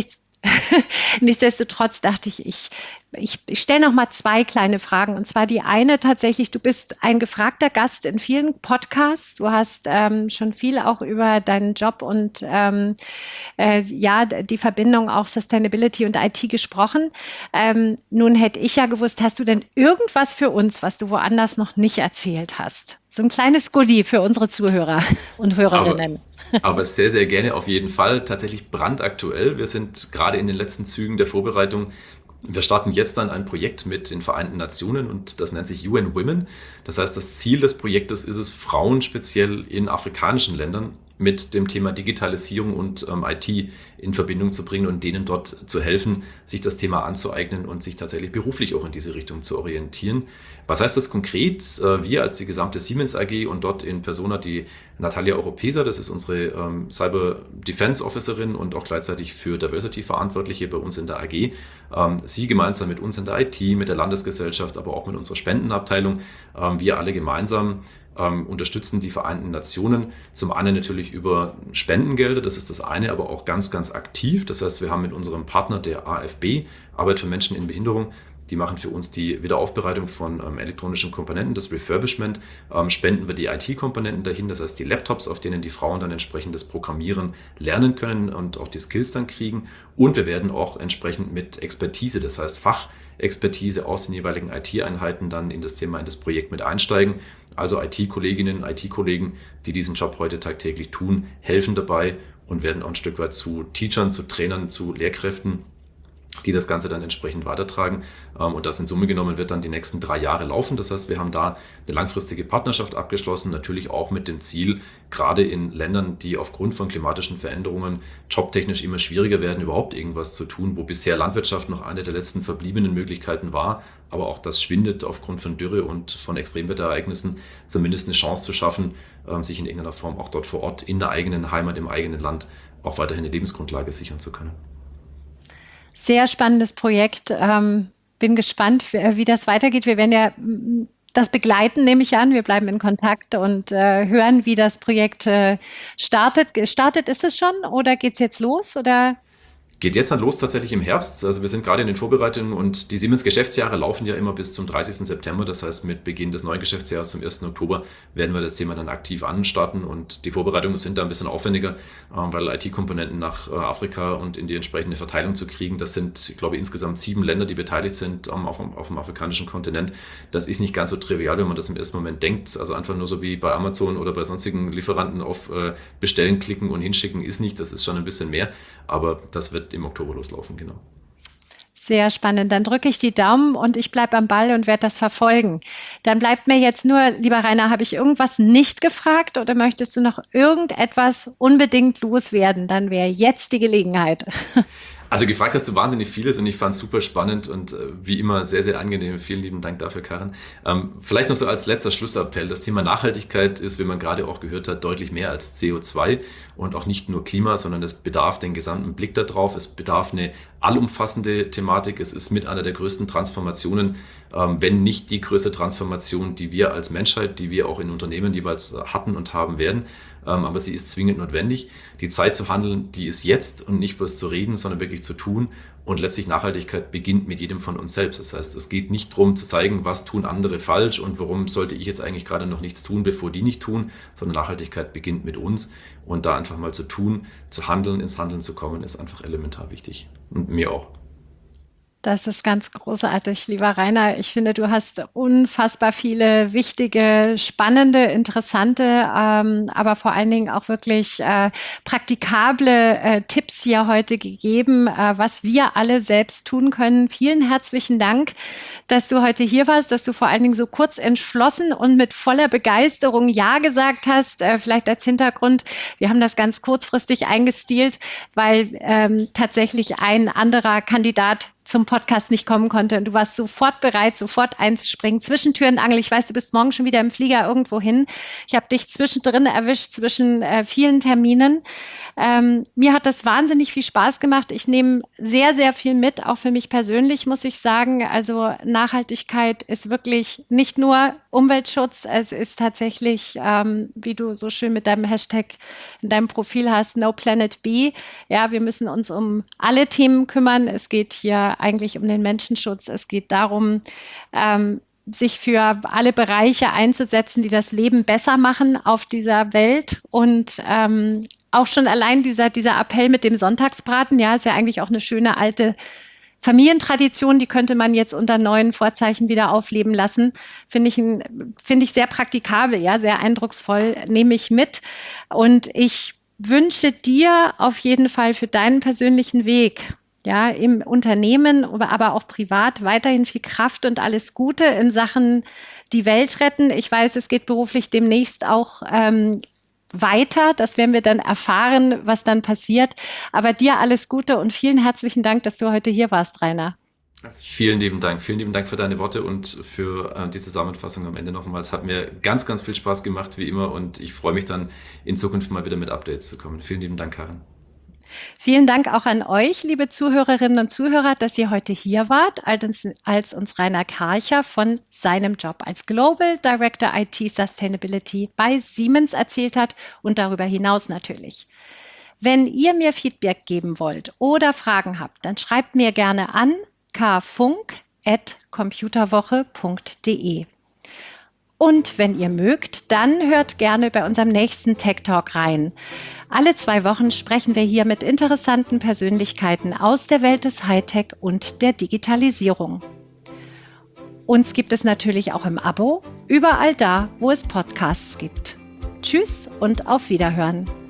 Nichtsdestotrotz dachte ich stelle noch mal zwei kleine Fragen. Und zwar die eine tatsächlich, du bist ein gefragter Gast in vielen Podcasts. Du hast schon viel auch über deinen Job und die Verbindung auch Sustainability und IT gesprochen. Nun hätte ich ja gewusst, hast du denn irgendwas für uns, was du woanders noch nicht erzählt hast? So ein kleines Goodie für unsere Zuhörer und Hörerinnen. Aber sehr, sehr gerne auf jeden Fall. Tatsächlich brandaktuell. Wir sind gerade in den letzten Zügen der Vorbereitung. Wir starten jetzt dann ein Projekt mit den Vereinten Nationen und das nennt sich UN Women. Das heißt, das Ziel des Projektes ist es, Frauen speziell in afrikanischen Ländern mit dem Thema Digitalisierung und IT in Verbindung zu bringen und denen dort zu helfen, sich das Thema anzueignen und sich tatsächlich beruflich auch in diese Richtung zu orientieren. Was heißt das konkret? Wir als die gesamte Siemens AG und dort in Persona die Natalia Oropesa, das ist unsere Cyber Defense Officerin und auch gleichzeitig für Diversity Verantwortliche bei uns in der AG. Sie gemeinsam mit uns in der IT, mit der Landesgesellschaft, aber auch mit unserer Spendenabteilung, wir alle gemeinsam unterstützen die Vereinten Nationen. Zum einen natürlich über Spendengelder, das ist das eine, aber auch ganz, ganz aktiv. Das heißt, wir haben mit unserem Partner der AfB, Arbeit für Menschen in Behinderung, die machen für uns die Wiederaufbereitung von elektronischen Komponenten, das Refurbishment, spenden wir die IT-Komponenten dahin, das heißt die Laptops, auf denen die Frauen dann entsprechend das Programmieren lernen können und auch die Skills dann kriegen. Und wir werden auch entsprechend mit Expertise, das heißt Fachexpertise aus den jeweiligen IT-Einheiten dann in das Thema, in das Projekt mit einsteigen. Also IT-Kolleginnen, IT-Kollegen, die diesen Job heute tagtäglich tun, helfen dabei und werden auch ein Stück weit zu Teachern, zu Trainern, zu Lehrkräften, die das Ganze dann entsprechend weitertragen. Und das in Summe genommen wird dann die nächsten 3 Jahre laufen. Das heißt, wir haben da eine langfristige Partnerschaft abgeschlossen, natürlich auch mit dem Ziel, gerade in Ländern, die aufgrund von klimatischen Veränderungen jobtechnisch immer schwieriger werden, überhaupt irgendwas zu tun, wo bisher Landwirtschaft noch eine der letzten verbliebenen Möglichkeiten war, aber auch das schwindet aufgrund von Dürre und von Extremwetterereignissen, zumindest eine Chance zu schaffen, sich in irgendeiner Form auch dort vor Ort in der eigenen Heimat, im eigenen Land auch weiterhin eine Lebensgrundlage sichern zu können. Sehr spannendes Projekt. Bin gespannt, wie das weitergeht. Wir werden ja das begleiten, nehme ich an. Wir bleiben in Kontakt und hören, wie das Projekt startet. Gestartet ist es schon oder geht es jetzt los? Oder? Geht jetzt dann los tatsächlich im Herbst. Also wir sind gerade in den Vorbereitungen und die Siemens-Geschäftsjahre laufen ja immer bis zum 30. September. Das heißt, mit Beginn des neuen Geschäftsjahres zum 1. Oktober werden wir das Thema dann aktiv anstarten und die Vorbereitungen sind da ein bisschen aufwendiger, weil IT-Komponenten nach Afrika und in die entsprechende Verteilung zu kriegen, das sind, ich glaube, insgesamt 7 Länder, die beteiligt sind auf dem afrikanischen Kontinent. Das ist nicht ganz so trivial, wenn man das im ersten Moment denkt. Also einfach nur so wie bei Amazon oder bei sonstigen Lieferanten auf Bestellen klicken und hinschicken ist nicht. Das ist schon ein bisschen mehr, aber das wird im Oktober loslaufen, genau. Sehr spannend. Dann drücke ich die Daumen und ich bleibe am Ball und werde das verfolgen. Dann bleibt mir jetzt nur, lieber Rainer, habe ich irgendwas nicht gefragt oder möchtest du noch irgendetwas unbedingt loswerden? Dann wäre jetzt die Gelegenheit. Also gefragt hast du wahnsinnig vieles und ich fand es super spannend und wie immer sehr, sehr angenehm. Vielen lieben Dank dafür, Karin. Vielleicht noch so als letzter Schlussappell. Das Thema Nachhaltigkeit ist, wie man gerade auch gehört hat, deutlich mehr als CO2 und auch nicht nur Klima, sondern es bedarf den gesamten Blick darauf. Es bedarf eine allumfassende Thematik. Es ist mit einer der größten Transformationen, wenn nicht die größte Transformation, die wir als Menschheit, die wir auch in Unternehmen jeweils hatten und haben werden. Aber sie ist zwingend notwendig. Die Zeit zu handeln, die ist jetzt und nicht bloß zu reden, sondern wirklich zu tun. Und letztlich Nachhaltigkeit beginnt mit jedem von uns selbst. Das heißt, es geht nicht darum zu zeigen, was tun andere falsch und warum sollte ich jetzt eigentlich gerade noch nichts tun, bevor die nicht tun, sondern Nachhaltigkeit beginnt mit uns. Und da einfach mal zu tun, zu handeln, ins Handeln zu kommen, ist einfach elementar wichtig. Und mir auch. Das ist ganz großartig, lieber Rainer. Ich finde, du hast unfassbar viele wichtige, spannende, interessante, aber vor allen Dingen auch wirklich praktikable Tipps hier heute gegeben, was wir alle selbst tun können. Vielen herzlichen Dank, dass du heute hier warst, dass du vor allen Dingen so kurz entschlossen und mit voller Begeisterung Ja gesagt hast. Vielleicht als Hintergrund, wir haben das ganz kurzfristig eingestielt, weil tatsächlich ein anderer Kandidat zum Podcast nicht kommen konnte. Und du warst sofort bereit, sofort einzuspringen. Zwischen Tür und Angel. Ich weiß, du bist morgen schon wieder im Flieger irgendwo hin. Ich habe dich zwischendrin erwischt, zwischen vielen Terminen. Mir hat das wahnsinnig viel Spaß gemacht. Ich nehme sehr, sehr viel mit, auch für mich persönlich, muss ich sagen. Also Nachhaltigkeit ist wirklich nicht nur Umweltschutz, es ist tatsächlich, wie du so schön mit deinem Hashtag in deinem Profil hast, No Planet B. Ja, wir müssen uns um alle Themen kümmern. Es geht hier eigentlich um den Menschenschutz. Es geht darum, sich für alle Bereiche einzusetzen, die das Leben besser machen auf dieser Welt. Und auch schon allein dieser Appell mit dem Sonntagsbraten, ja, ist ja eigentlich auch eine schöne alte Familientradition, die könnte man jetzt unter neuen Vorzeichen wieder aufleben lassen. Finde ich sehr praktikabel, ja, sehr eindrucksvoll, nehme ich mit. Und ich wünsche dir auf jeden Fall für deinen persönlichen Weg, ja, im Unternehmen, aber auch privat weiterhin viel Kraft und alles Gute in Sachen die Welt retten. Ich weiß, es geht beruflich demnächst auch weiter. Das werden wir dann erfahren, was dann passiert. Aber dir alles Gute und vielen herzlichen Dank, dass du heute hier warst, Rainer. Vielen lieben Dank. Vielen lieben Dank für deine Worte und für die Zusammenfassung am Ende nochmal. Es hat mir ganz, ganz viel Spaß gemacht, wie immer. Und ich freue mich dann in Zukunft mal wieder mit Updates zu kommen. Vielen lieben Dank, Karin. Vielen Dank auch an euch, liebe Zuhörerinnen und Zuhörer, dass ihr heute hier wart, als uns Rainer Karcher von seinem Job als Global Director IT Sustainability bei Siemens erzählt hat und darüber hinaus natürlich. Wenn ihr mir Feedback geben wollt oder Fragen habt, dann schreibt mir gerne an kfunk@computerwoche.de. Und wenn ihr mögt, dann hört gerne bei unserem nächsten Tech Talk rein. Alle 2 Wochen sprechen wir hier mit interessanten Persönlichkeiten aus der Welt des Hightech und der Digitalisierung. Uns gibt es natürlich auch im Abo, überall da, wo es Podcasts gibt. Tschüss und auf Wiederhören.